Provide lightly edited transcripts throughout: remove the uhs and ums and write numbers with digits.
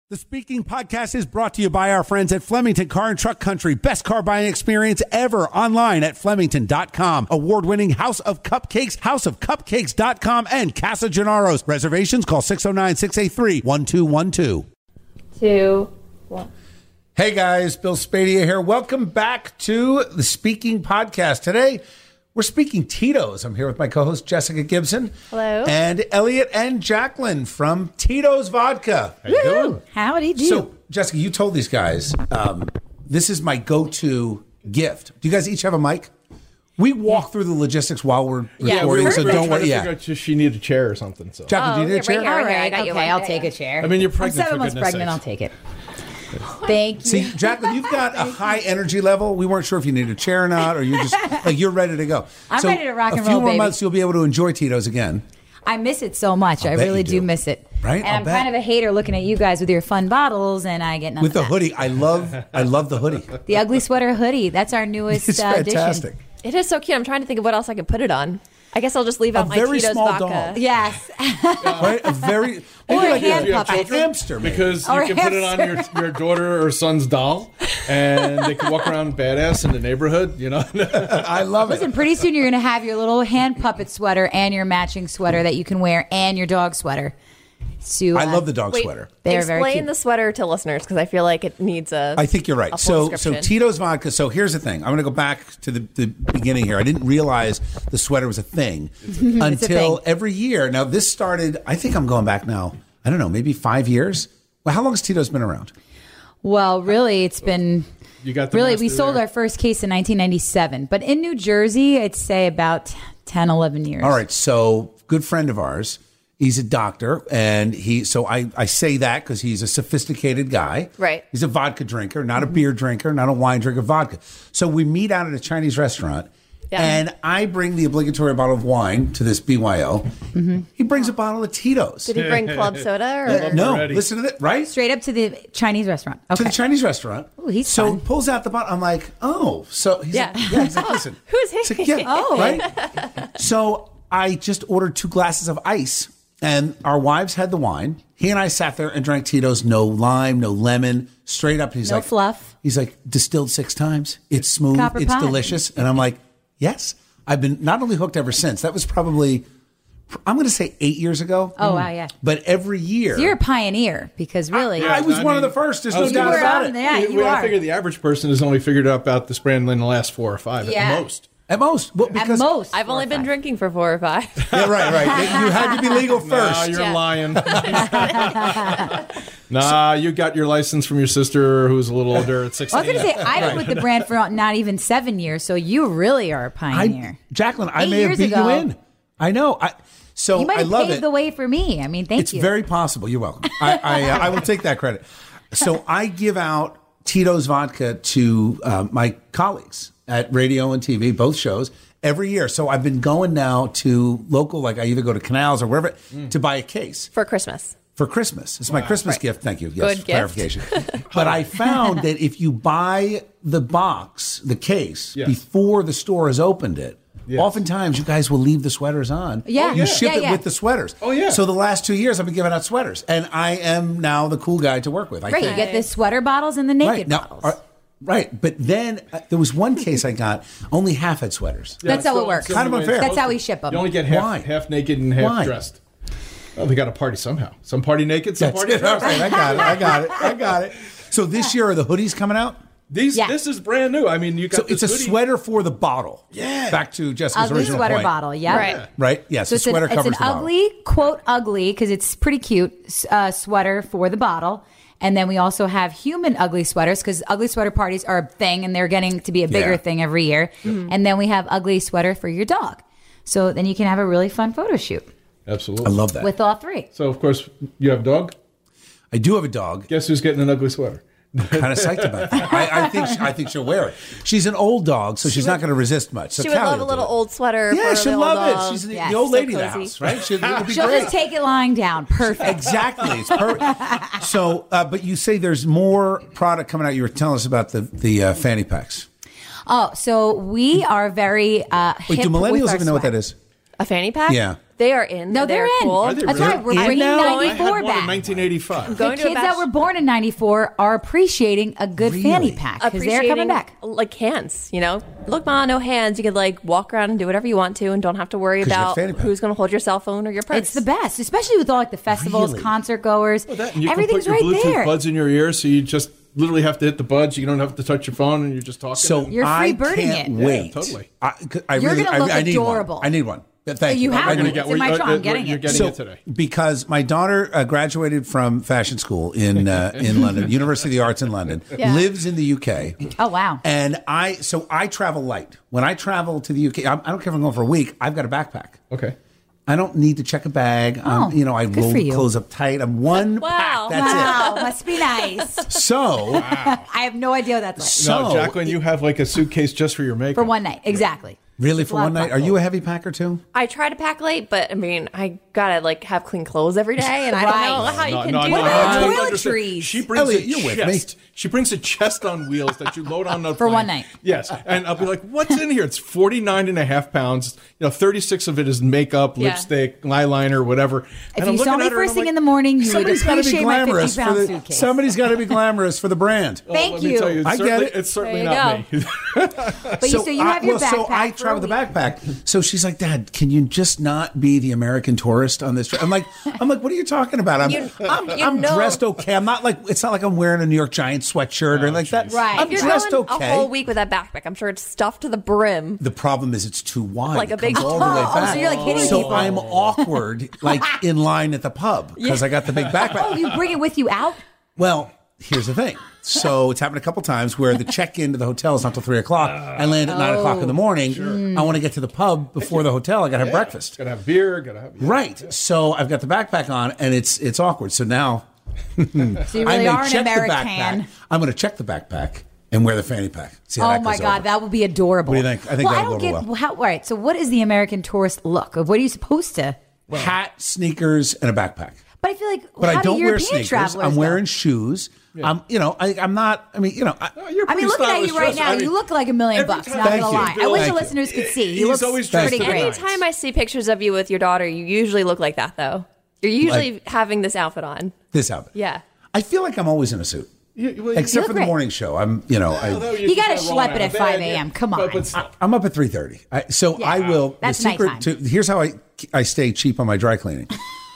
The Speaking Podcast is brought to you by our friends at Flemington Car and Truck Country. Best car buying experience ever online at Flemington.com. Award-winning House of Cupcakes, houseofcupcakes.com, and Casa Gennaro's. Reservations, call 609-683-1212. 2, 1. Hey guys, Bill Spadea here. Welcome back to the Speaking Podcast. Today, we're speaking Tito's. I'm here with my co-host, Jessica Gibson. Hello. And Elliot and Jacqueline from Tito's Vodka. How you doing? Howdy do. So, Jessica, you told these guys, this is my go-to gift. Do you guys each have a mic? We walk through the logistics while we're recording, so don't worry. Yeah, she needed a chair or something. So, Jacqueline, do you need a chair? Right here, All right, I got you okay, one. I'll take a chair. I mean, you're pregnant. I'm 7 months for pregnant. goodness I'll take it. Thank you. See, Jacqueline, you've got a high energy level. We weren't sure if you needed a chair or not, or you're just like you're ready to go. I'm ready to rock and A few roll, more baby. months, you'll be able to enjoy Tito's again. I miss it so much. I bet really you do. do miss it. Right? And I'll I'm bet. kind of a hater looking at you guys with your fun bottles, and I get none With of the that. hoodie, I love the hoodie. The ugly sweater hoodie. That's our newest It's fantastic. addition. It is so cute. I'm trying to think of what else I could put it on. I guess I'll just leave out my very Tito's small vodka. dog. Yes. Right? A very Or maybe a like hand You have puppet. children? hamster, maybe. Because Or you can put it on your daughter or son's doll, and they can walk around badass in the neighborhood. You know, I love it. Listen, pretty soon you're going to have your little hand puppet sweater and your matching sweater that you can wear and your dog sweater. So, I love the dog Wait, sweater. They're very explain cute. the sweater to listeners because I feel like it needs a. I think you're right. a full So description. Tito's vodka. So here's the thing. I'm going to go back to the beginning here. I didn't realize the sweater was a thing until thing. every year. Now this started. I think I'm going back now. I don't know, maybe 5 years. Well, how long has Tito's been around? Well, really, it's been. you got the Really, master we sold there. our first case in 1997. But in New Jersey, I'd say about 10, 11 years. All right. So good friend of ours. He's a doctor, and I say that because he's a sophisticated guy. Right. He's a vodka drinker, not a beer drinker, not a wine drinker, vodka. So we meet out at a Chinese restaurant, and I bring the obligatory bottle of wine to this BYO. He brings a bottle of Tito's. Did he bring club soda or? No, already. listen to that, right? Straight up to the Chinese restaurant. Okay. To the Chinese restaurant. Ooh, he's so fun. pulls out the bottle. I'm like, oh, so he's Yeah. like, he's like, listen. Who's he? He's like, yeah, Oh. right? So I just ordered 2 glasses of ice, and our wives had the wine. He and I sat there and drank Tito's, no lime, no lemon, straight up. He's No like, fluff. He's like, distilled 6 times. It's smooth. Copper it's pot. delicious. And I'm like, yes. I've been not only hooked ever since. That was probably, I'm going to say 8 years ago. Oh, wow, yeah. But every year. So you're a pioneer because really. I was one of the first. There's I no was doubt gonna about say- it. Yeah, you I are. figure the average person has only figured out about this brand in the last 4 or 5 Yeah. at most. At most. Well, At because, most. I've only been 4 or 5. drinking for 4 or 5. Yeah, right. You had to be legal first. Nah, you're Yeah. lying. Nah, you got your license from your sister who's a little older at 16. I was going to say, I've been with the brand for not even 7 years, so you really are a pioneer. Jacqueline, I 8 may have years beat ago. you in. I know. So You might I have love paved it. the way for me. I mean, thank It's you. very possible. You're welcome. I will take that credit. So I give out Tito's vodka to my colleagues at radio and TV, both shows, every year. So I've been going now to local, like I either go to Canals or wherever, to buy a case For Christmas. for Christmas. It's my Christmas gift. Thank you. Yes, Good gift. clarification. But I found that if you buy the box, the case, Yes. before the store has opened it, Yes. oftentimes you guys will leave the sweaters on. Yeah. You ship Yeah, it yeah. with the sweaters. Oh, yeah. So the last 2 years I've been giving out sweaters. And I am now the cool guy to work with. I Right, you think. get the sweater bottles and the naked Right. Now, bottles. right. But then there was one case I got, only half had sweaters. That's how it works. Kind of unfair. That's how we ship them. You only get Why? half naked and half Why? dressed. Well, we got to party somehow. Some party naked, some That's party it. All dressed. right, I got it. So this year are the hoodies coming out? Yeah. This is brand new. I mean, you got So it's a this hoodie. sweater for the bottle. Yeah. Back to Jessica's Ugly original sweater point. bottle, yeah. Right. Right? Yes, So the sweater it's covers an the bottle. ugly, quote, ugly, because it's pretty cute, sweater for the bottle. And then we also have human ugly sweaters because ugly sweater parties are a thing and they're getting to be a bigger Yeah. thing every year. And then we have ugly sweater for your dog. So then you can have a really fun photo shoot Absolutely. I love that. with all 3. So, of course, you have a dog. I do have a dog. Guess who's getting an ugly sweater? Kind of psyched about that. I think she'll wear it. She's an old dog, so she's not going to resist much. So She would Callie love a will do little it. old sweater. Yeah, for she'll the love dog. it. She's Yes, the old so lady of the cozy. house, right? It'll be She'll great. just take it lying down. Perfect. Exactly. It's perfect. So, but you say there's more product coming out. You were telling us about the fanny packs. Oh, so we are very Wait, hip do millennials with our even know what swag. that is? A fanny pack? Yeah. They are in. No, they're in. Cool. Are they That's really? right. We're And bringing now- I had 94 one in back. 1985. The Going to a kids that were born in 94 are appreciating a good fanny pack because they're coming back. Like hands, Look, Ma, no hands. You could like walk around and do whatever you want to, and don't have to worry 'Cause you have about fanny pack. who's going to hold your cell phone or your purse. It's the best, especially with all like the festivals, Really? concert goers. Well, that, and you Everything's can put your right Bluetooth there. buds in your ear, so you just literally have to hit the buds. You don't have to touch your phone, and you're just talking. So You're I freebirding can't it. wait. Yeah, totally. You're gonna look I need adorable. One. I need one. Thank You you. have I one. need It's in my trunk. I'm getting you're it. getting So, it today. because my daughter graduated from fashion school in London, University of the Arts in London, Yeah. lives in the UK. Oh, wow. And I travel light. When I travel to the UK, I don't care if I'm going for a week. I've got a backpack. Okay. I don't need to check a bag. Oh, I good roll for the you. clothes up tight. I'm one Wow. pack. That's Wow, must be nice. it. So, I have no idea what that's like. So- No, Jacqueline, you have like a suitcase just for your makeup. For one night, exactly. really, for a lot one of night, fun. are you a heavy packer too? I try to pack light, but I mean, I gotta like have clean clothes every day, and I don't know Right. how you can no, do no, that. no, no, toiletries? understand. She brings Elliot, a you're with chest. She brings a chest on wheels that you load on the For plane. one night. Yes, and I'll be like, "What's in here?" It's 49.5 pounds. 36 of it is makeup, Yeah. lipstick, eyeliner, whatever. If And I'm you saw looking me at her and first I'm thing like, in the morning, you would Somebody's got to be appreciate my glamorous 50-pound for the. suitcase. Somebody's got to be glamorous for the brand. Thank let me you. tell you, it's I get certainly, it. it's certainly There not you me. But so you have your backpack. So I for a travel with the week. backpack. So she's like, Dad, can you just not be the American tourist on this trip? I'm like, what are you talking about? I'm dressed okay. I'm not like, it's not like I'm wearing a New York Giants sweatshirt or like that. Right. I'm If you're dressed going okay. a whole week with that backpack, I'm sure it's stuffed to the brim. The problem is it's too wide. Like a It comes big- all the way Oh, back. so you're, like, hitting So people. I'm awkward, like in line at the pub because I got the big backpack. Oh, you bring it with you out? Well, here's the thing. So it's happened a couple times where the check-in to the hotel is not till 3:00. I land at 9:00 in the morning. I want to get to the pub before the hotel. I got to have breakfast. Gotta have beer. Gotta have Right. So I've got the backpack on, and it's awkward. So now So you I really may are an check the American. backpack. I'm going to check the backpack and wear the fanny pack. See how Oh that my goes God, over. that would be adorable. What do you think? I think well, I that'll don't go get over well. how. All right, so what is the American tourist look? Of what are you supposed to? Hat, sneakers, and a backpack. But I feel like But how I don't do wear European sneakers. travelers I'm wearing go? shoes. I'm not. I mean, You're I pretty mean, looking at stylish you right dressed. now, I mean, you look like $1 million every bucks. time- Not Thank gonna you. lie. I wish Thank the you. listeners could see. He's You look always pretty dressed in great. Anytime I see pictures of you with your daughter, you usually look like that, though. You're usually having this outfit on. this outfit. Yeah. I feel like I'm always in a suit. Except look for the great. morning show. I'm, You gotta schlep it at 5 a.m. Come on. I'm up at 3:30. So Yeah. I will. That's the secret nighttime. to here's how I stay cheap on my dry cleaning.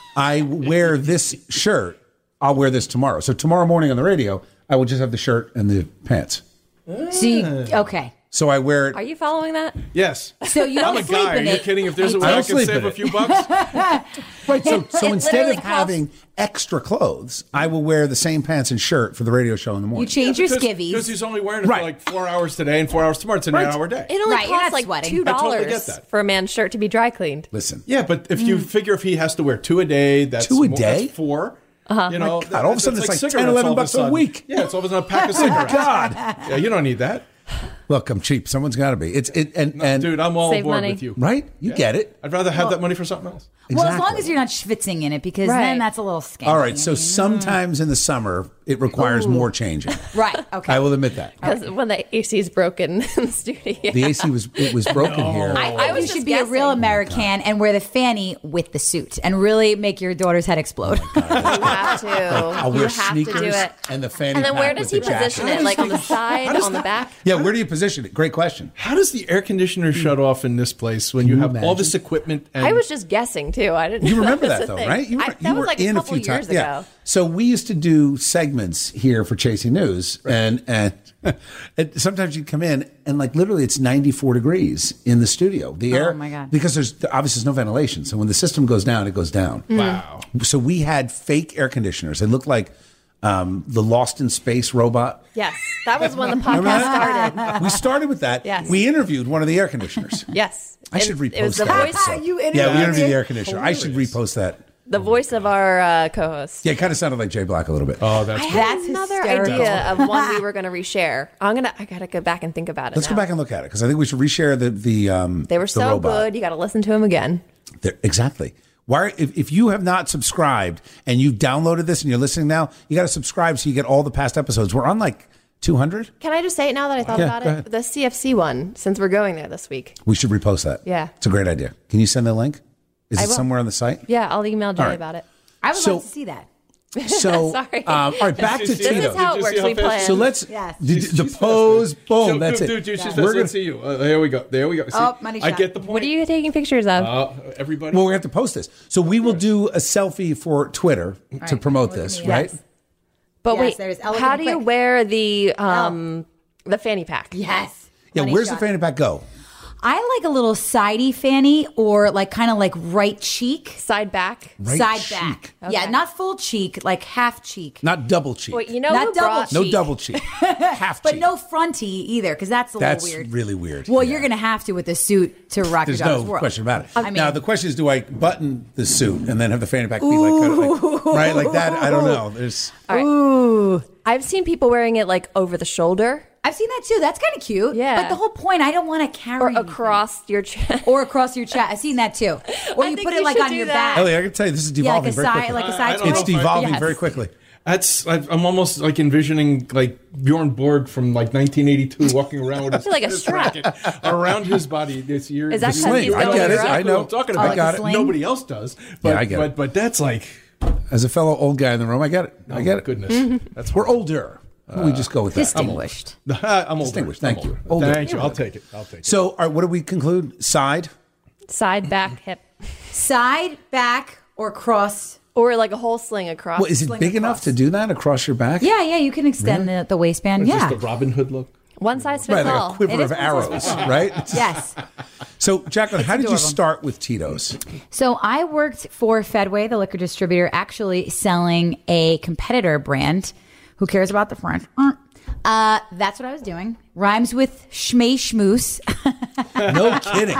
I wear this shirt. I'll wear this tomorrow. So tomorrow morning on the radio, I will just have the shirt and the pants. So you, okay. So I wear it. Are you following that? Yes. So you I'm don't a sleep guy. Are in you it. kidding? If there's a I way I don't can sleep save in a it. few bucks, Right. So It instead literally of having extra clothes, I will wear the same pants and shirt for the radio show in the You morning. change your because skivvies. he's only wearing it Right. for like 4 hours today and 4 hours tomorrow. It's an 8-hour day. It only Right, you're costs not like sweating. $2 I totally get that. for a man's shirt to be dry cleaned. Listen. Yeah, but if you figure if he has to wear 2 a day, that's Two a more- day? That's 4. You My know, God, all of a sudden it's like 10, cigarettes 11 all of bucks a sudden. week. Yeah, it's all of a sudden a pack of cigarettes. God. Yeah, you don't need that. Look, I'm cheap. Someone's got to be. And Dude, I'm all Save aboard money. with you. right? You get it. I'd rather have that money for something else. Well, as long Exactly. as you're not schwitzing in it, because Right. then that's a little skanky. All right. So sometimes in the summer, it requires more changing. Right. Okay. I will admit that. Because when the AC is broken in the studio. The AC was broken here. I think I was you just should be a real guessing. American and wear the fanny with the suit and really make your daughter's head explode. You have to. I'll You wear have to do sneakers it. and the fanny And then where pack does with he the position jacket. it? Like on the side, does on the that- back? Yeah, where do you position it? Great question. How does the air conditioner shut off in this place when you you have all imagine? this equipment? And I was just guessing too. I didn't. You know remember was that a though, thing. right? You were, that you was were like in a a couple few years times. ago. Yeah. So we used to do segments here for Chasing News, and sometimes you'd come in and like literally it's 94 degrees in the studio. The air, my God. because there's no ventilation. So when the system goes down, it goes down. wow. So we had fake air conditioners. They looked like the Lost in Space robot. Yes, that was when the Remember podcast that? started. We started with that. Yes. We interviewed one of the air conditioners. Yes, I should repost It was the that. voice. episode. You Yeah, we interviewed interviewed the it? air conditioner. I should repost that. The voice of our co-host. Yeah, it kind of sounded like Jay Black a little bit. Oh, that's I cool. had That's another hysterical. idea of one we were going to reshare. I gotta go back and think about it. Let's go now. back and look at it because I think we should reshare the They were the so robot. good. You got to listen to them again. Exactly. Why? If you have not subscribed and you've downloaded this and you're listening now, you got to subscribe so you get all the past episodes. We're on like 200. Can I just say it now that I thought Yeah, about go it? ahead. The CFC one, since we're going there this week. We should repost that. Yeah. it's a great idea. Can you send the link? Is I it will. somewhere on the site? Yeah, I'll email Jay right. about it. I would So- like to see that. So, Sorry. all right, back to This is This Tito's. is how Did it you works. see how We fast- plan. So let's Yes. the pose. Boom. That's it. Dude, she's We're fast. gonna- Let's see you. There we go. There we go. See, Oh, money I shot. get the point. What are you taking pictures of? Everybody. Well, we have to post this. So we will do a selfie for Twitter to right, promote look at this, me. right? Yes. But Yes, wait, there's elegant how and do you quick. wear the fanny pack? Yes. Yeah. Money Where's shot. the fanny pack go? I like a little sidey fanny or like kind of like right cheek. Side back? Right Side cheek. back. Okay. Yeah, not full cheek, like half cheek. Not double cheek. Wait, you know Not who double brought... cheek. no double cheek. Half But cheek. no fronty either, because that's a That's little weird. really weird. Well, Yeah. you're going to have to with the suit to rock There's your daughter's no world. question about it. I mean- Now the question is, do I button the suit and then have the fanny pack be like, kind of like right like that? I don't know. There's All right. Ooh. I've seen people wearing it like over the shoulder I've seen that too. That's kind of cute. Yeah. But the whole point, I don't want to carry or anything. across your chest. Or across your chest. I've seen that too. Or I you think put you it like should on do your that. back. Ellie, I can tell you, this is Yeah, like devolving a very side, quickly. like a I side don't know It's twist. if I- devolving Yes. very quickly. I'm almost like envisioning like Bjorn Borg from like 1982 walking around with his, Like a his strap. racket around his body this year. Is that The sling. he's I going get it. Europe? I know. I'm talking Oh, about. like got a it. sling? Nobody else does. But, I get it. But that's like, As a fellow old guy in the room, I get it. I get it. goodness. That's We're older. we just go with that. Distinguished. I'm older. Distinguished. I'm Thank you. older. Older. Thank you. I'll take it. I'll take it. So, all right, what do we conclude? Side? Side, back, hip. Side, back, or cross. Or like a whole sling across. Well, is it Sling big enough across. to do that across your back? Yeah, you can extend the waistband. Is Yeah. this the Robin Hood look? One size fits Right, like all. a quiver It of is arrows, right? Yes. So, Jacqueline, how did you adorable. start with Tito's? So I worked for Fedway, the liquor distributor, actually selling a competitor brand. Who cares about the French? That's what I was doing. Rhymes with schmay schmoose. No kidding.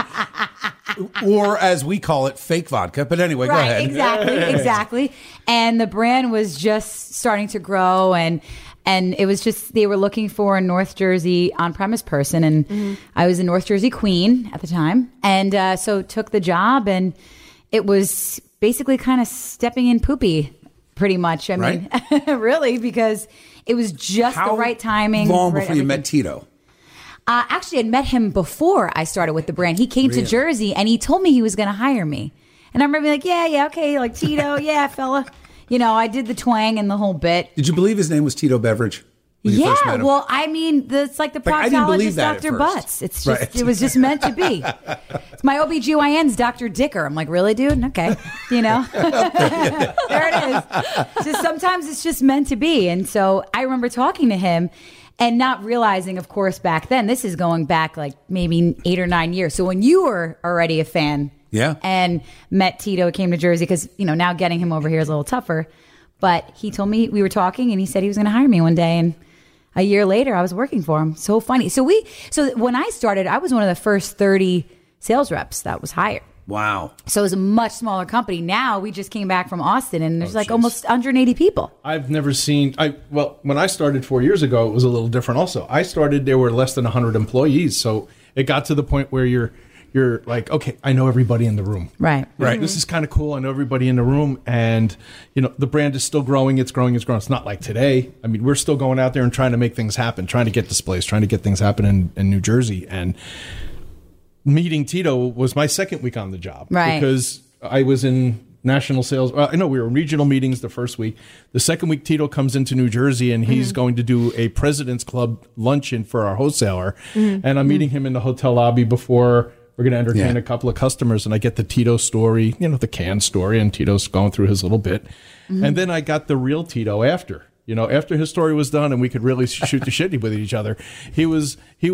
Or as we call it, fake vodka. But anyway, go ahead. Exactly. And the brand was just starting to grow, and it was just they were looking for a North Jersey on-premise person, and I was a North Jersey queen at the time, and so took the job, and it was basically kind of stepping in poopy, pretty much. I mean, really, because it was just How the right timing. long right before you met everything. Tito? Actually, I'd met him before I started with the brand. He came to Jersey and he told me he was going to hire me. And I remember being like, yeah, okay, like Tito, yeah, fella. You know, I did the twang and the whole bit. Did you believe his name was Tito Beveridge? When you first met Yeah, him? well, I mean, it's like the Like, I didn't believe proctologist, that at Dr. first. Butts. It's just, Right. it was just meant to be. It's my OBGYN's Dr. Dicker. I'm like, really, dude? Okay. You know? There it is. Just sometimes it's just meant to be. And so I remember talking to him and not realizing, of course, back then, this is going back like maybe 8 or 9 years. So when you were already a fan Yeah. and met Tito, came to Jersey, because, you know, now getting him over here is a little tougher. But he told me, we were talking, and he said he was going to hire me one day. And a year later, I was working for him. So funny. So when I started, I was one of the first 30 sales reps that was hired. Wow. So it was a much smaller company. Now we just came back from Austin, and there's like almost 180 people. I've never seen. When I started 4 years ago, it was a little different. Also, I started, there were less than 100 employees, so it got to the point where you're like, okay, I know everybody in the room. Right. Right. This is kind of cool. I know everybody in the room, and you know the brand is still growing. It's growing. It's growing. It's not like today. I mean, we're still going out there and trying to make things happen, trying to get displays, trying to get things happen in New Jersey. And meeting Tito was my second week on the job, Right. Because I was in national sales. I know we were in regional meetings the first week. The second week, Tito comes into New Jersey, and he's going to do a President's Club luncheon for our wholesaler. And I'm meeting him in the hotel lobby before we're going to entertain Yeah. a couple of customers. And I get the Tito story, you know, the can story, and Tito's going through his little bit. And then I got the real Tito after. You know, after his story was done and we could really shoot the shit with each other, he was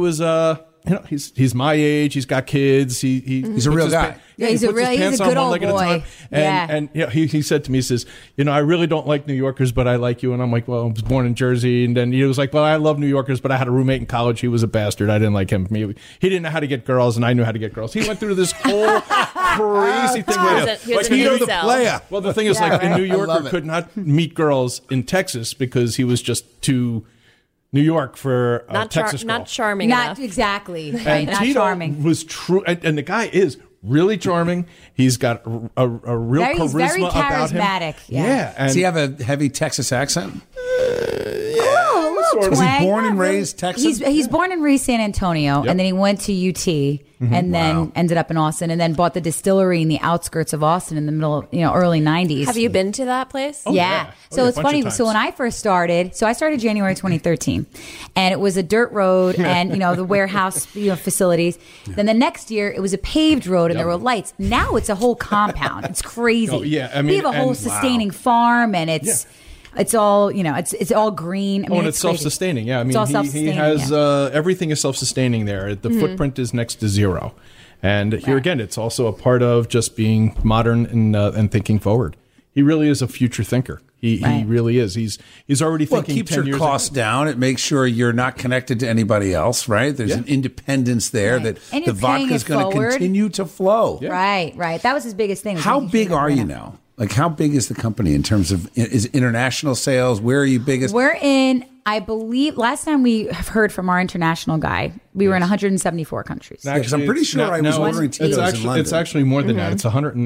you know, he's my age. He's got kids. He's a real guy. Yeah, he's a good old boy. And you know, he said to me, he says, you know, I really don't like New Yorkers, but I like you. And I'm like, well, I was born in Jersey. And then he was like, well, I love New Yorkers, but I had a roommate in college. He was a bastard. I didn't like him. He didn't know how to get girls, and I knew how to get girls. He went through this whole crazy thing. He was an Tito the incel. player. Well, the thing is, like, a New I love Yorker it. could not meet girls in Texas because he was just too New York for a Not, Texas girl. not charming Not enough. exactly. Right. And Not Tito charming. was true, and the guy is really charming. He's got a real He's charisma very about him. charismatic. Yeah. Yeah, and Does he have a heavy Texas accent? Sort of. Was he twang. born and Not really. raised Texan? He's born and raised San Antonio, and then he went to UT, and then Wow. ended up in Austin, and then bought the distillery in the outskirts of Austin in the middle, early '90s. Have you been to that place? Yeah. So yeah, it's a bunch funny. of So when times. I first started, I started January 2013, and it was a dirt road and, the warehouse, facilities. Then the next year it was a paved road and there were lights. Now it's a whole compound. It's crazy. Oh, yeah. I we mean, have a whole and- sustaining farm and it's all, it's all green. I mean, Oh, and it's crazy. self-sustaining. Yeah, I mean, It's all he self-sustaining, has yeah. everything is self-sustaining there. The footprint is next to zero, and here again, it's also a part of just being modern and thinking forward. He really is a future thinker. He Right. really is. He's already Well, it thinking keeps 10 your years costs ahead. down. It makes sure you're not connected to anybody else, right? There's Yeah. an independence there that And the you're paying vodka is it going to forward. continue to flow. Right. That was his biggest thing. was How making sure big that are we're you in- now? Like, how big is the company in terms of is it international sales? Where are you biggest? We're in, I believe, last time we have heard from our international guy, we were in 174 countries. Yeah, 'cause I'm pretty it's- sure I was ordering it's Tito's in actually, London. It's actually more than that. It's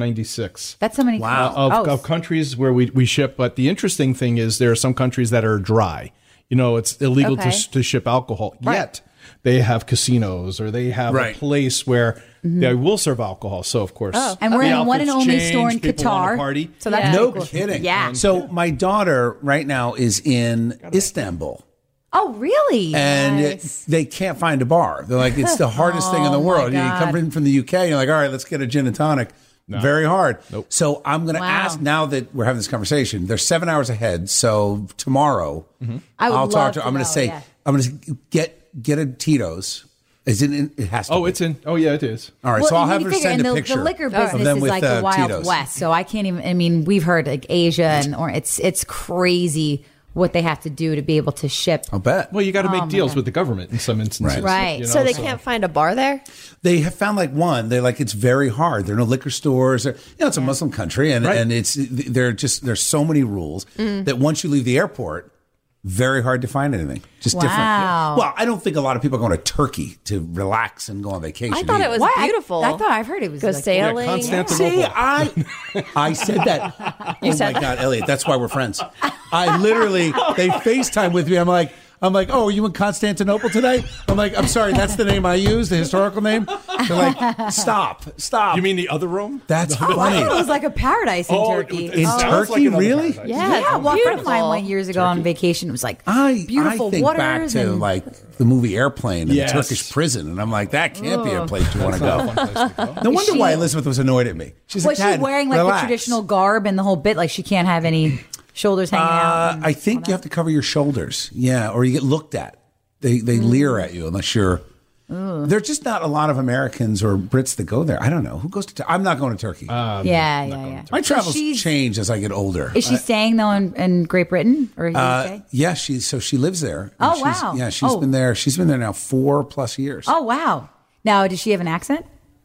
196. That's how many Wow. Of countries where we ship. But the interesting thing is there are some countries that are dry. It's illegal Okay. to ship alcohol. Yet they have casinos or they have Right. a place where they will serve alcohol. So, of course. And we're the in the one and outfits only change, store in people wanna Qatar. party. So that's Yeah. No pretty cool. kidding. Yeah. So my daughter right now is in Istanbul. Oh, really? And Nice. they can't find a bar. They're like, it's the hardest thing in the Oh, my world. You come God. in from the UK, you're like, all right, let's get a gin and tonic. Very hard. Nope. So I'm going to Wow. ask, now that we're having this conversation, they're 7 hours ahead. So tomorrow, I would I'll love talk to to I'm going know, to say, yeah. I'm going to get a Tito's. Is it in? It has to Oh, be. it's in. Oh, yeah, it is. All right. Well, so I'll and have you her figure- send and a the picture liquor of business them is with like the Wild Tito's. West, so I can't even. I mean, we've heard like Asia and it's crazy what they have to do to be able to ship. I'll bet. Well, you got to Oh, make my deals God. with the government in some instances. Right. So they can't find a bar there? They have found like one. They're like, it's very hard. There are no liquor stores. It's a Muslim country, and Right. and there's so many rules that once you leave the airport, very hard to find anything. Just different. Wow. Well, I don't think a lot of people are going to Turkey to relax and go on vacation. I thought it either. was Why? beautiful. I thought I've heard it was Go like, sailing. Constantinople. See, I said that. Oh said my God, Elliot, that's why we're friends. I literally, they FaceTime with me. I'm like, oh, are you in Constantinople today? I'm like, I'm sorry, that's the name I use, the historical name. They're like, stop. You mean the other Rome? That's Oh, I funny. thought it was like a paradise in Turkey. In sounds Turkey, like another really? paradise. Yeah, Yeah, well, a friend of mine beautiful. went years ago on vacation. It was like I beautiful think waters back to and like the movie Airplane and Yes. the Turkish prison, and I'm like, that can't be a place you want to Not a go. fun place to go. No wonder she- why Elizabeth was annoyed at me. She's was like, she Dad, wearing like relax. the traditional garb and the whole bit? Like she can't have any shoulders hanging out. and I think you have to cover your shoulders. Yeah, or you get looked at. They leer at you unless you're. There's just not a lot of Americans or Brits that go there. I don't know who goes to. I'm not going to Turkey. yeah. My So travels she's- change as I get older. Is she staying though in Great Britain or UK? Yeah, she lives there. Oh, And wow. Yeah, she's Oh. been there. She's been there now 4+ years. Oh wow! Now does she have an accent?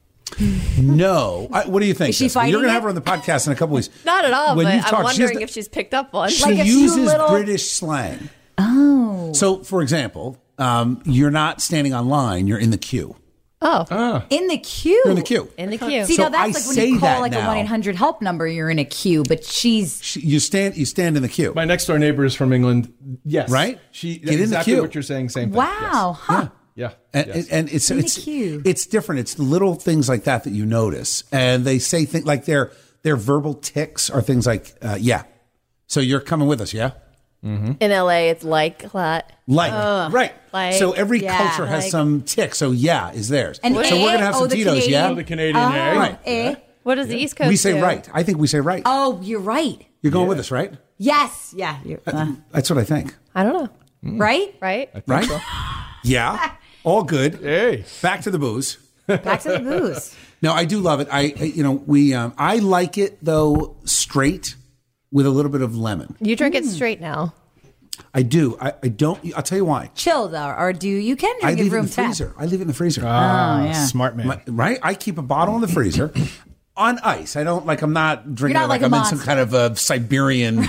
No, what do you think? Is she Jessica? fighting You're going to it? have her on the podcast in a couple weeks. Not at all, When but you I'm talk, she has wondering the- if she's picked up one. She Like a few uses little- British slang. Oh, So, for example, you're not standing on line; you're in the queue. in the queue. You're in the queue. In the queue. See, So now that's I like when say you call that like now. a 1-800 help number. You're in a queue, but she's You stand in the queue. My next door neighbor is from England. Yes. Right? She Get in the exactly queue. what you're saying. Same thing. wow, huh? Yes. And, Yes. and it's In the it's queue. it's different. It's little things like that you notice, and they say things like their verbal tics are things like yeah. So you're coming with us, yeah? In LA, it's like that. Right. Like, so every yeah, culture has like- some tics. So yeah is theirs. And so we're gonna have some the Tito's, Canadian, Oh, the Canadian, Oh, eh? eh? What does the East Coast we say do? right. I think we say right. Oh, you're right. You're going with us, right? Yes, yeah, you're, That's what I think. I don't know. right. Right? Right? Yeah. All good. Hey. Back to the booze. Back to the booze. No, I do love it. I like it though straight with a little bit of lemon. You drink it straight now. I do. I don't. I'll tell you why. Chill though, or do you can I drink leave it it in room the temp? freezer. I leave it in the freezer. yeah. Smart man. Right? I keep a bottle in the freezer on ice. I don't I'm not drinking You're not it like like a I'm in some monster. kind of a Siberian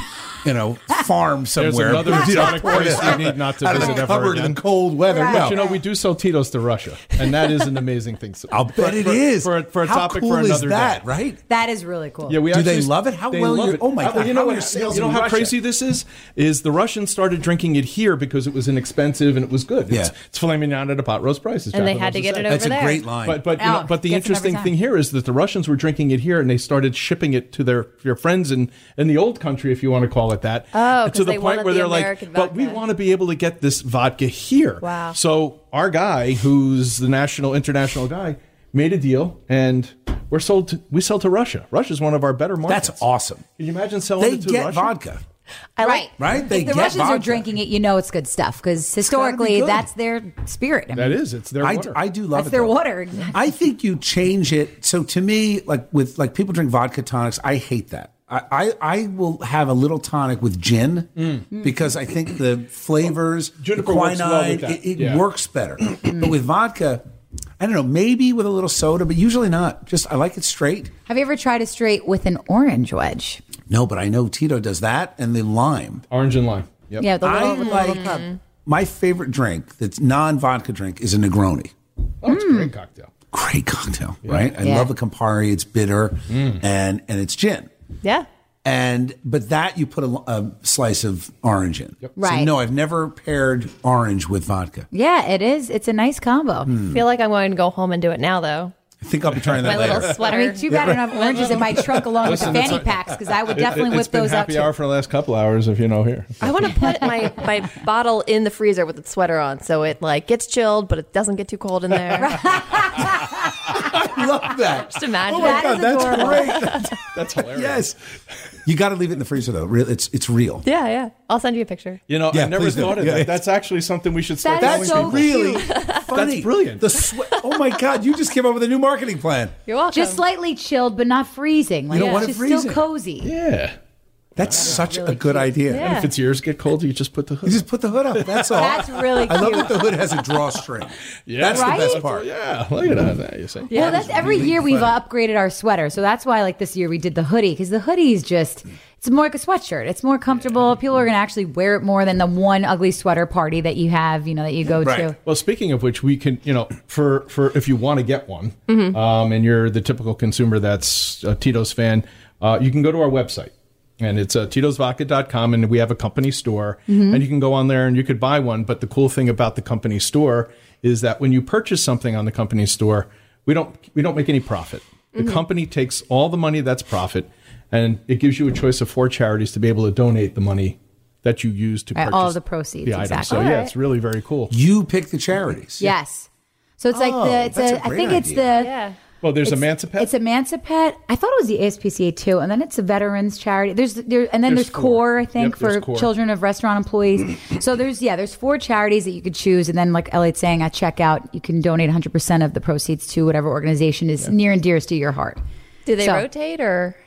farm There's somewhere. another exotic place you need not to Out of visit a ever cupboard again. in cold weather. Right. No. We do sell Tito's to Russia, and that is an amazing thing. I'll bet it is. For a How topic cool for another is that, day. right? That is really cool. Yeah, we Do they actually- love it? How they well love you're- it. oh my God, You know how are what? your sales You know in how Russia? crazy this is? Is the Russians started drinking it here because it was inexpensive and it was good. Yeah. It's filet mignon at a pot roast price. as And they Jacqueline had to also get said. it That's over a there. great line. But Oh, the gets them every interesting time. thing here is that the Russians were drinking it here and they started shipping it to their friends in the old country, if you want to call it that. Oh, to 'cause the they point wanted where the they're like, American but we vodka." want to be able to get this vodka here. Wow. So our guy, who's the international guy, made a deal and we sell to Russia. Russia's one of our better markets. That's awesome. Can you imagine selling They it to get Russia? vodka. I Right. Right? They If the get Russians are vodka. drinking it, it's good stuff because historically good. that's their spirit. I mean, That is. It's their water. I do love that's it. their though. water. Exactly. I think you change it. So to me, like people drink vodka tonics, I hate that. I will have a little tonic with gin because I think the flavors, the Juniper works well quinine, with that. it Yeah. works better. But with vodka, I don't know, maybe with a little soda, but usually not. Just I like it straight. Have you ever tried a straight with an orange wedge? No, but I know Tito does that and the lime. Orange and lime. Yep. Yeah, the little, I with the like little cup. my favorite drink that's non-vodka drink is a Negroni. Oh, it's a great cocktail. Great cocktail, right? I Yeah. love the Campari. It's bitter and it's gin. Yeah. But that you put a slice of orange in. So Right. no, I've never paired orange with vodka. Yeah, it is. It's a nice combo. I feel like I'm going to go home and do it now, though. I think I'll be trying that My little later. sweater. I mean, too bad I don't have oranges in my trunk along with the Listen, it's fanny a- packs because I would definitely It's whip been those up happy too. hour for the last couple hours, if you know here. I want to put my bottle in the freezer with its sweater on so it gets chilled, but it doesn't get too cold in there. I love that. Just imagine. Oh my That God, is that's adorable. great. That's hilarious. Yes. You got to leave it in the freezer though. It's real. Yeah, yeah. I'll send you a picture. You know, Yeah, I never please do. thought of Yeah. that. That's actually something we should start That is telling so people. Really funny. That's brilliant. The oh my God, you just came up with a new marketing plan. You're welcome. Just slightly chilled, but not freezing. Like, don't want it's it just freezing. still cozy. Yeah. That's such really a good cute. idea. Yeah. If its ears get cold, you just put the hood. You just put the hood up. That's all. That's really I love cute. that the hood has a drawstring. Yeah. That's Right? the best part. Yeah, look at that. You see? Yeah. Well, that's every really year we've funny. upgraded our sweater. So that's why, this year we did the hoodie because the hoodie is just, it's more like a sweatshirt. It's more comfortable. People are going to actually wear it more than the one ugly sweater party that you have, that you go Right. to. Well, speaking of which, we can, for if you want to get one, and you're the typical consumer that's a Tito's fan, you can go to our website. And it's titosvodka.com, and we have a company store, and you can go on there and you could buy one. But the cool thing about the company store is that when you purchase something on the company store, we don't make any profit. The company takes all the money that's profit, and it gives you a choice of 4 charities to be able to donate the money that you use to Right, purchase all of the proceeds, the item. exactly. So All yeah, right. it's really very cool. You pick the charities. Yes. So it's Oh, like that's a I great think it's idea. the, Yeah. Well, there's it's Emancipet. It's Emancipet. I thought it was the ASPCA too, and then it's a veterans charity. And then there's 4. CORE, I think, Yep, there's for CORE. children of restaurant employees. So there's 4 charities that you could choose, and then like Elliot's saying, at checkout you can donate 100% of the proceeds to whatever organization is near and dearest to your heart. Do they So- rotate or?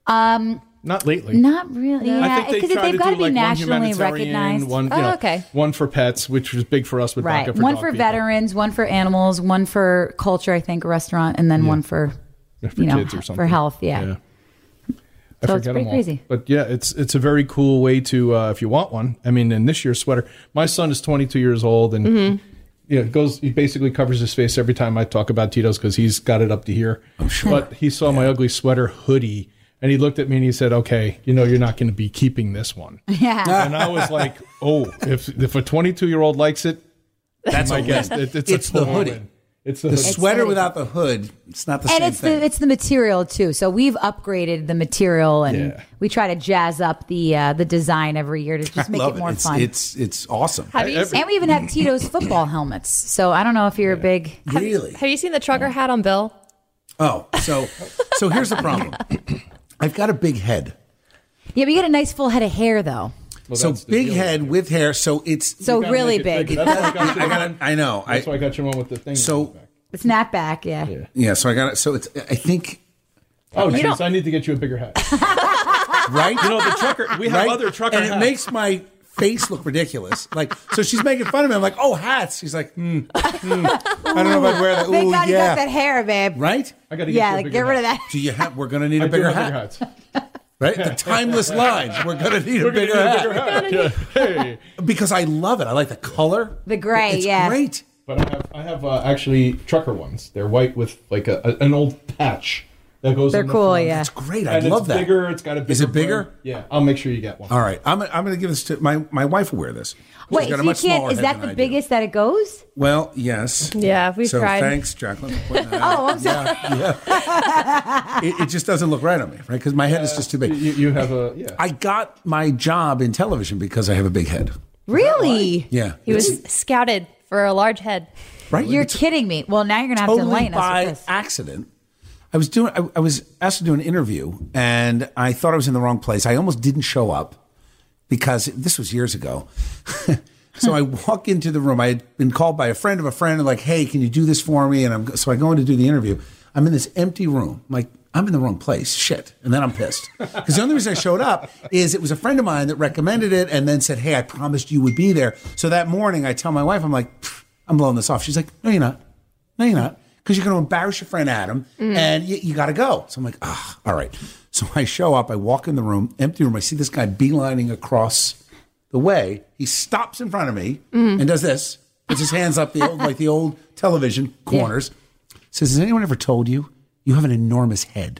Not lately. Not really. I Yeah, think they because try they've to got do to be like nationally one humanitarian, recognized. one, Oh, okay. one for pets, which was big for us with Right. Vodka for One Dog for People. veterans, one for animals, one for culture, I think, a restaurant, and then one for Yeah, for kids or something. for health. Yeah. I So it's forget pretty them all. crazy. But yeah, it's a very cool way to if you want one. I mean, in this year's sweater, my son is 22 years old, and he basically covers his face every time I talk about Tito's because he's got it up to here. I'm sure. But he saw my ugly sweater hoodie, and he looked at me and he said, "Okay, you're not going to be keeping this one." Yeah. And I was like, "Oh, if a 22-year-old likes it, That's I a guess win. it's It's a the total hoodie. win. It's the The hoodie. sweater hoodie. without the hood, it's not the And same it's thing. it's the material too. So we've upgraded the material, and Yeah. we try to jazz up the design every year to just make Love it more It's, fun. It's awesome. Have you And we even have Tito's football helmets. So I don't know if you're a big. Really? have you seen the trucker hat on Bill? Oh, so here's the problem. I've got a big head. Yeah, but you get a nice full head of hair though. Well, So that's the big deal. head with hair. So it's So Gotta really make it big. bigger. That's why I got you I the got one- I know. That's why I got you one with the thing. So- on the back. The snapback, yeah. Yeah, so I got it. So it's I think Oh, You jeez, don't- I need to get you a bigger hat. right. You know, the trucker, we have right? other trucker and it hats. makes my face look ridiculous. Like, so she's making fun of me. I'm like, oh, hats. She's like, I don't know if I'd wear that. Thank Ooh, God you yeah. got that hair, babe. Right? I got to get Yeah, you a like bigger get rid of hat. that. Do you have? We're gonna need I a do bigger have hat. bigger hats. Right? The timeless lines. We're going to need a bigger hat. Hey. Because I love it. I like the color. The gray, It's yeah. great. But I have actually trucker ones. They're white with like an old patch that goes. They're in the cool, front. yeah. It's great. I And love it's that. bigger. It's got a bigger. Is it bigger? brim. Yeah, I'll make sure you get one. All right. I'm going to give this to my wife will wear this. Wait, She's got so a you much smaller can't? Is head that than the I do. biggest that it goes? Well, yes. Yeah, we've So tried. thanks, Jacqueline. For pointing that out. Oh, I'm sorry. Yeah. It just doesn't look right on me, right? Because my head is just too big. You have a yeah. I got my job in television because I have a big head. Really? Yeah. He was scouted for a large head. right. You're It's kidding me. Well, now you're gonna have to totally enlighten us by with this. accident. I was asked to do an interview, and I thought I was in the wrong place. I almost didn't show up because this was years ago. So I walk into the room. I had been called by a friend of a friend, and like, hey, can you do this for me? And so I go in to do the interview. I'm in this empty room. I'm like, I'm in the wrong place. Shit. And then I'm pissed. Because the only reason I showed up is it was a friend of mine that recommended it and then said, hey, I promised you would be there. So that morning I tell my wife, I'm like, I'm blowing this off. She's like, no, you're not. No, you're not. Because you're going to embarrass your friend Adam and you got to go. So I'm like, all right. So I show up. I walk in the room, empty room. I see this guy beelining across the way. He stops in front of me and does this. Puts his hands up the old television corners. Says, has anyone ever told you you have an enormous head?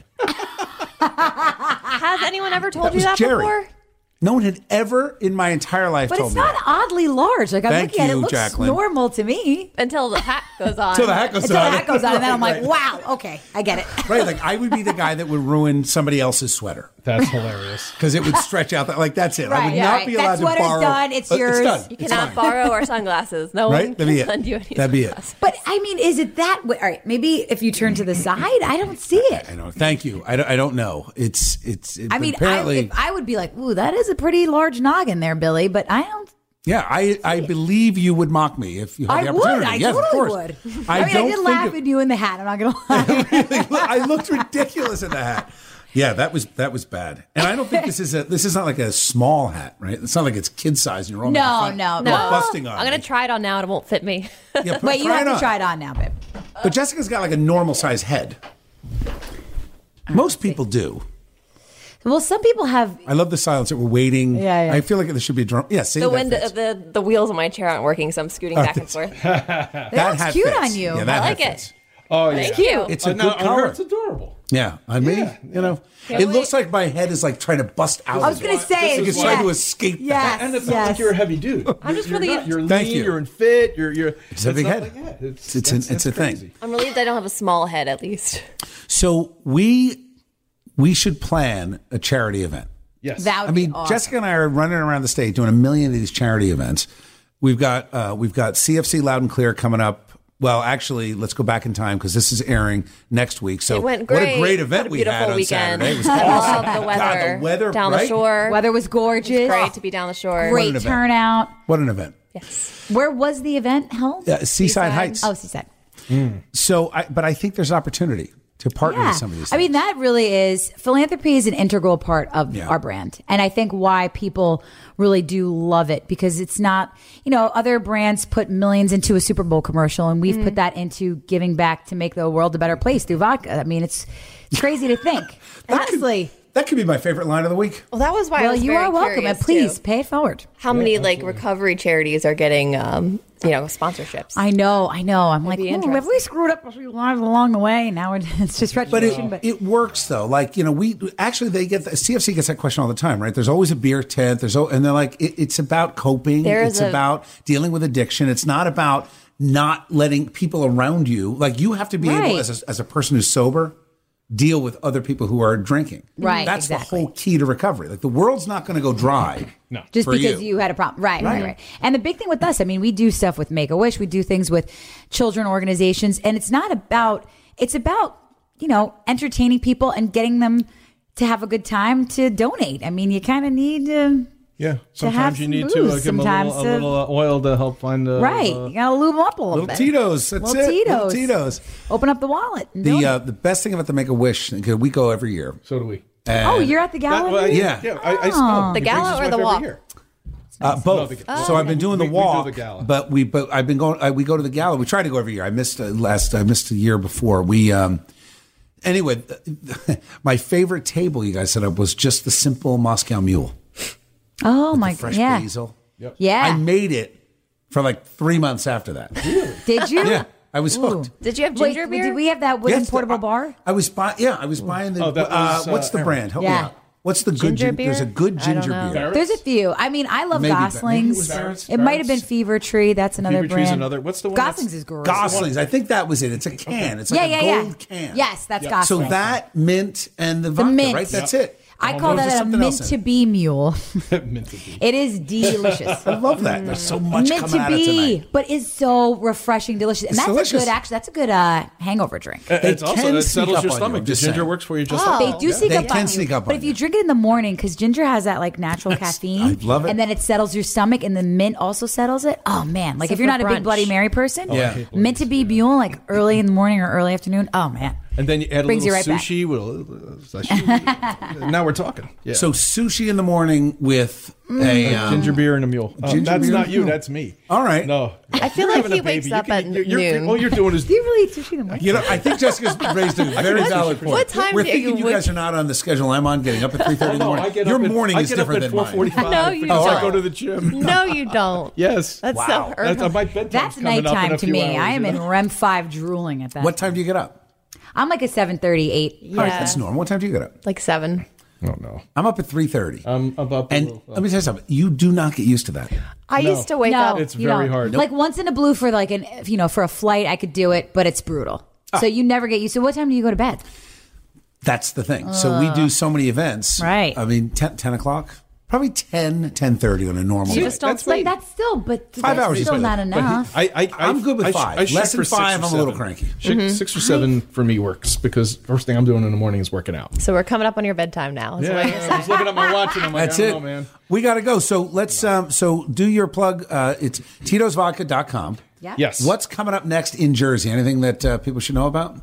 Has anyone ever told you was that Jerry. before? No one had ever in my entire life But told it's me not that. oddly large. Like I'm Thank looking at it, you, it looks Jacqueline. normal to me. Until the hat goes on. Until the hat goes Until on. that goes on, and then I'm like, Right. wow, okay, I get it. Right, like I would be the guy that would ruin somebody else's sweater That's hilarious. because it would stretch out. Like that's it. I Right, would yeah, not right. be That allowed to sweater's borrow. done. It's yours. done. You It's cannot fine. borrow our sunglasses. No Right? one That'd be can it. lend you any That'd be it. sunglasses. But I mean, is it that way? All right, maybe if you turn to the side, I don't see it. I know. Thank you. I don't know. It's. I mean, apparently, I would be like, ooh, that is a pretty large noggin there, Billy. But I don't. yeah. I believe you would mock me if you had I the would. opportunity. I Yes, of totally course. would. I don't did think laugh it- at you in the hat. I'm not gonna lie. I looked ridiculous in the hat. Yeah, that was bad. And I don't think this is not like a small hat, right? It's not like it's kid size and you're all No, making fun. no, Or no. busting on. I'm going to try it on now and it won't fit me. Yeah, Wait, you have to on. try it on now, babe. But Jessica's got like a normal size head. Most people do. Well, some people have. I love the silence that we're waiting. Yeah. I feel like there should be a drum. Yeah, see, The that window, fits. the wheels on my chair aren't working, so I'm scooting back and forth. That looks hat cute fits. on you. Yeah, that I like hat it. fits. Oh yeah. Thank you. It's a Now, good on her, color. it's adorable. Yeah, on me, you know, it looks like my head is like trying to bust out. I was of going it. to say, Like it's yeah. trying to escape. Yes, And it's not yes. like you're a heavy dude. I'm just you're really- not. You're Thank lean. you. You're in fit. You're. It's a big not head. like that. It's a thing. crazy. I'm relieved I don't have a small head, at least. So we should plan a charity event. Yes. That would I mean, be awesome. Jessica and I are running around the state doing a million of these charity events. We've got CFC Loud and Clear coming up. Well, actually, let's go back in time because this is airing next week. So It went what a great. great event What a we had beautiful on weekend. Saturday. It was I awesome. love the weather. God, the weather down right? the shore. Weather was gorgeous. Great to be down the shore. Great an event. turnout. What an event. Yes. Where was the event held? Seaside Heights. Oh, Seaside. So, but I think there's opportunity to partner Yeah. with some of these I mean, things. that really is philanthropy is an integral part of Yeah. our brand. And I think why people really do love it because it's not, other brands put millions into a Super Bowl commercial and we've put that into giving back to make the world a better place through vodka. I mean, it's crazy to think. Honestly. That could be my favorite line of the week. Well, that was why I Well, was you very are welcome. curious, And please too. pay it forward. How many recovery charities are getting sponsorships? I know. I'm like, be have interesting. we screwed up a few lives along the way? Now it's just But retribution. it works though. Like, we actually, CFC gets that question all the time, right? There's always a beer tent. and they're like, it's about coping. It's about dealing with addiction. It's not about not letting people around you, like you have to be able Right. as a person who's sober, deal with other people who are drinking. Right, That's exactly. the whole key to recovery. Like the world's not going to go dry. No. just for because you had a problem. Right. And the big thing with us, I mean, we do stuff with Make-A-Wish. We do things with children organizations. And it's about, entertaining people and getting them to have a good time to donate. I mean, you kind of need to... Yeah. have Sometimes you some need to booze, give them a sometimes little oil to help find the Right. You got to lube them up a little Little bit. Tito's. That's Little it. Tito's. Little Tito's. Open up the wallet. And donate. The best thing about the Make-A-Wish, because we go every year. So do we. Oh, you're at the gala? Well, every year? Yeah. Yeah. I know. The He gala brings his or wife the every walk? year. Both. No, So I've been doing the we do walk, the gala. but I've been going. We go to the gala. We try to go every year. I missed a year before. Anyway, my favorite table you guys set up was just the simple Moscow Mule. Oh The my fresh god! Yeah, basil. yeah. I made it for like 3 months after that. Did you? Yeah, I was hooked. Did you have Wait, ginger beer? did we have that wooden Yes, portable I- bar? I was buying the. Oh, that was, what's the Aaron. brand? Help me Yeah. out. What's the Ginger good? beer? There's a good I don't ginger know. beer. There's a few. I mean, I love Maybe it Goslings. was Barrett's. It might have been Fever Tree. That's another Fever Tree's brand. another. What's the one? that's- Goslings is great. Goslings. I think that was it. It's a can. It's like a gold can. Yes, that's Yeah. Goslings. So that mint and the the vodka, mint. right? That's it. I call There's that a something else mint in to be mule. Mint to be. It is delicious. I love that. There's so much Meant coming to out of be, tonight. but it's so refreshing, delicious, and It's that's delicious. a good. Actually, that's a good hangover drink. It's also can it sneak settles up your on you, stomach. I'm The just ginger saying. works for you just Oh. like They do sneak They up can on sneak you, up but on if you you. drink it in the morning, because ginger has that like natural caffeine, I love it. and then it settles your stomach, and the mint also settles it. Oh man, like So if you're for not a big brunch. Bloody Mary person, Yeah. mint to be mule like early in the morning or early afternoon. Oh man, And then you add a Brings you little right back. sushi. Now we're talking. Yeah. So sushi in the morning with a ginger beer and a mule. ginger That's beer not and you. mule. That's me. All right. No. I feel You're like having he a baby. wakes You up can- at you're- noon. All you're doing is do you really eat sushi in the morning? You know, I think Jessica's raised a very valid point. What time We're do thinking you you guys wake- are not on the schedule I'm on, getting up at 3:30 in the No, morning. I get Your up at, morning I is get up different at than mine. 4:45 No, you because I don't. go to the gym. No, you don't. Yes. That's Wow. so early. That's my bedtime. That's coming up in nighttime a to few me. hours, I am you in know? REM 5 drooling at that. What time do you get up? I'm like a 7:30, 8. Yeah. All right, that's normal. What time do you get up? Like 7. Oh no. I'm up at 3:30. I'm up. And let me tell you something. You do not get used to that. I No. used to wake No, up. It's you very don't. hard. Like once in a blue for like for a flight, I could do it, but it's brutal. So you never get used to. What time do you go to bed? That's the thing. So we do so many events. Right. I mean, 10 o'clock? Probably 10:30 on a normal You day. just don't That's sleep. That's still, but 5 that's hours is still better. not But enough. I'm good with 5. Less than 5, I'm a little cranky. 6 or 7 for me works because first thing I'm doing in the morning is working out. So we're coming up on your bedtime now. is what you're Yeah, I saying. was looking at my watch and I'm like, That's I it. don't know, man. We got to go. So let's so do your plug. It's Tito'sVodka.com. Yeah. Yes. What's coming up next in Jersey? Anything that people should know about?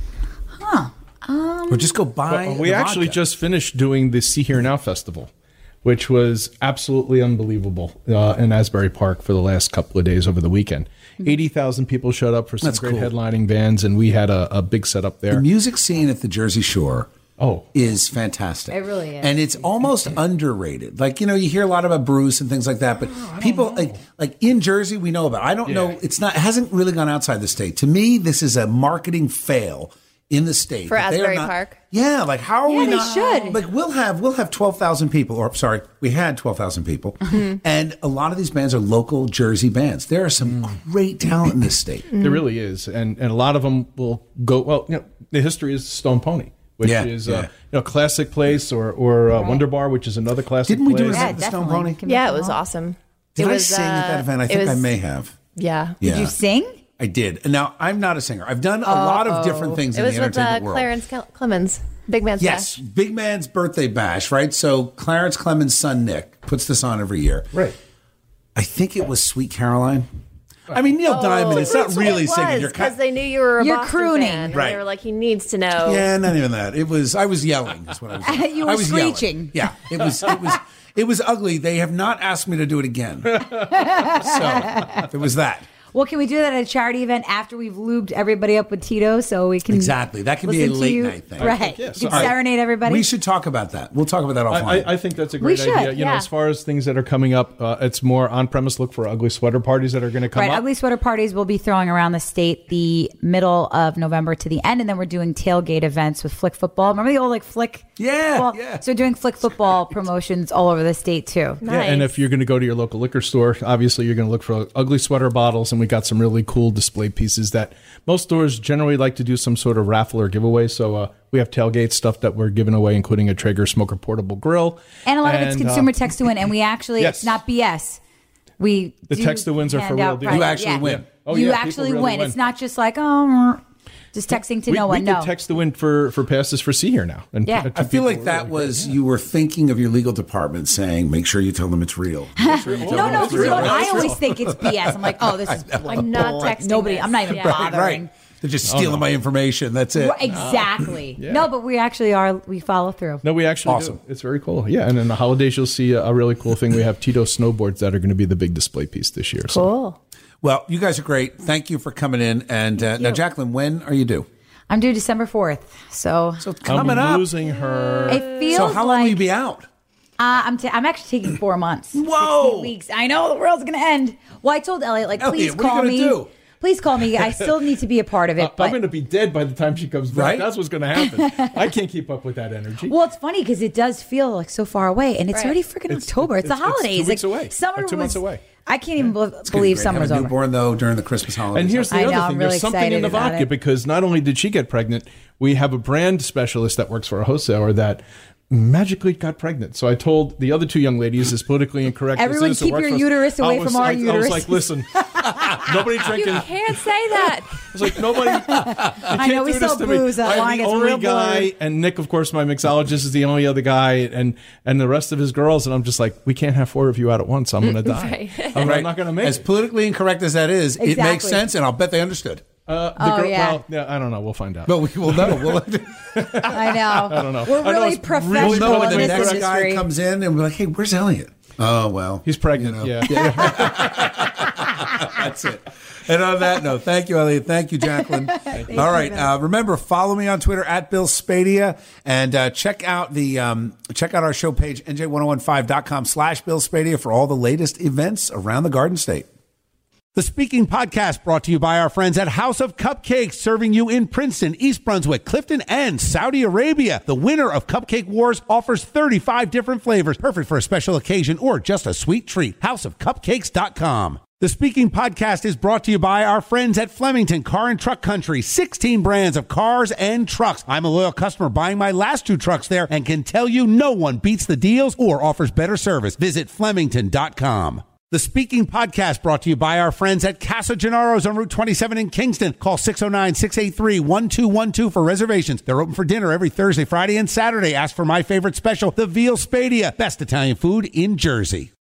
Or just go buy. Well, we the actually vodka. just finished doing the See Here Now Festival, which was absolutely unbelievable in Asbury Park for the last couple of days over the weekend. 80,000 people showed up for some That's great cool. headlining bands, and we had a big setup there. the music scene at the Jersey Shore. Oh. Is fantastic. It really is. And it's almost underrated. Like, you hear a lot about Bruce and things like that, but people like in Jersey, we know about. I don't know. It hasn't really gone outside the state. To me, this is a marketing fail in the state. For that they are Asbury not- Park? Yeah. Like, how are Yeah, we they not? should. Like, we'll have 12,000 people, or sorry, we had 12,000 people. And a lot of these bands are local Jersey bands. There are some great talent in this state. There really is, and a lot of them will go. Well, the history is Stone Pony, which Yeah, is yeah. classic place, or Wonder Bar, which is another classic. Didn't we do place. it at the Stone Pony? Yeah, it was awesome. Did it I was, sing at that event? I it think I was- may have. Yeah. Yeah. Did you sing? I did. And now, I'm not a singer. I've done a lot of different things It in was the with entertainment world. Clarence Clemens, Big Man's Yes, Bash. Big Man's birthday bash, right? So Clarence Clemens' son Nick puts this on every year. Right. I think it was Sweet Caroline. I mean, Neil Diamond. It's not really singing. You're because they knew you were a You're Boston crooning. fan, and Right. They were like, he needs to know. yeah, not even that. It was. I was yelling. Is what I was. Doing. You were I was yelling. screeching. Yeah, it was. It was ugly. They have not asked me to do it again. So it was that. Well, can we do that at a charity event after we've lubed everybody up with Tito so we can Exactly. That can be a listen to late you? night thing. Right. Yeah, You so- can serenade everybody. We should talk about that. We'll talk about that offline. I think that's a great should, idea. yeah. As far as things that are coming up, it's more on-premise. Look for ugly sweater parties that are going to come Right, up. ugly sweater parties will be throwing around the state the middle of November to the end, and then we're doing tailgate events with Flick Football. Remember the old Flick? Yeah, football? yeah. So we're doing Flick Football promotions all over the state too. Nice. Yeah, and if you're going to go to your local liquor store, obviously you're going to look for ugly sweater bottles, and we got some really cool display pieces that most stores generally like to do some sort of raffle or giveaway. So we have tailgate stuff that we're giving away, including a Traeger smoker portable grill. And a lot of it's consumer text to win, and we actually, Yes. it's not BS. We The do text to wins are for hand real out deal. prizes. You actually win. Oh, You yeah, people actually really win. win. It's not just like, just texting to no we one. could No. text the win for passes for See Here now. And Yeah. two I feel people like were that really was you were thinking of your legal department saying, "Make sure you tell them it's real." Make sure you tell No, them no, it's you know real. what? I always think it's BS. I'm like, oh, this is I'm not texting nobody. this. I'm not even Yeah. bothering. Right. They're just stealing my information. That's it. Right, exactly. Yeah. No, but we actually are. We follow through. No, we actually Awesome. do. It's very cool. Yeah, and in the holidays, you'll see a really cool thing. We have Tito snowboards that are going to be the big display piece this year. So. Cool. Well, you guys are great. Thank you for coming in. And now, Jacqueline, when are you due? I'm due December 4th. So So coming up. losing her. it feels So how long will like you be out? I'm actually taking 4 months. Whoa. 16 weeks. I know the world's going to end. Well, I told Elliot, like, Elliot, please what are you call gonna me. do? Please call me. I still need to be a part of it. I'm going to be dead by the time she comes back. Right? That's what's going to happen. I can't keep up with that energy. Well, it's funny because it does feel like so far away, and it's Right. already freaking October. It's the holidays. 2 weeks like, away. Summer Like 2 months was- away. I can't even It's gonna be believe great. summer's Have a over. newborn though during the Christmas holidays. And here's the I know, other I'm thing. really There's something in the excited about vodka it. because not only did she get pregnant, we have a brand specialist that works for a wholesaler that magically got pregnant. So I told the other two young ladies, as politically incorrect Everyone as this, keep it works your for us. uterus away I was from our like- I was uteruses. like, listen, nobody You drinking. can't say that. I was like, nobody. I know, we do this sell to me. booze. That I'm line the gets only real guy, blurred. and Nick, of course, my mixologist, is the only other guy, and the rest of his girls. And I'm just like, we can't have 4 of you out at once. I'm going to die. Right. I'm not going to make As it. politically incorrect as that is, it makes Exactly. sense, and I'll bet they understood. yeah. Well, yeah, I don't know. We'll find out. But we will know. I know. I don't know. We're I know really it's really professional We'll know when in the this next guy industry. comes in and we're like, hey, where's Elliot? Oh, well. He's pregnant. you know. Yeah. That's it. And on that note, thank you, Elliot. Thank you, Jacqueline. All right. Remember, follow me on Twitter at Bill Spadia, and check out our show page, nj1015.com/Bill Spadia for all the latest events around the Garden State. The Speaking Podcast brought to you by our friends at House of Cupcakes, serving you in Princeton, East Brunswick, Clifton, and Saudi Arabia. The winner of Cupcake Wars offers 35 different flavors, perfect for a special occasion or just a sweet treat. HouseofCupcakes.com. The Speaking Podcast is brought to you by our friends at Flemington Car and Truck Country, 16 brands of cars and trucks. I'm a loyal customer buying my last 2 trucks there and can tell you no one beats the deals or offers better service. Visit Flemington.com. The Speaking Podcast brought to you by our friends at Casa Gennaro's on Route 27 in Kingston. Call 609-683-1212 for reservations. They're open for dinner every Thursday, Friday, and Saturday. Ask for my favorite special, the Veal Spadia, best Italian food in Jersey.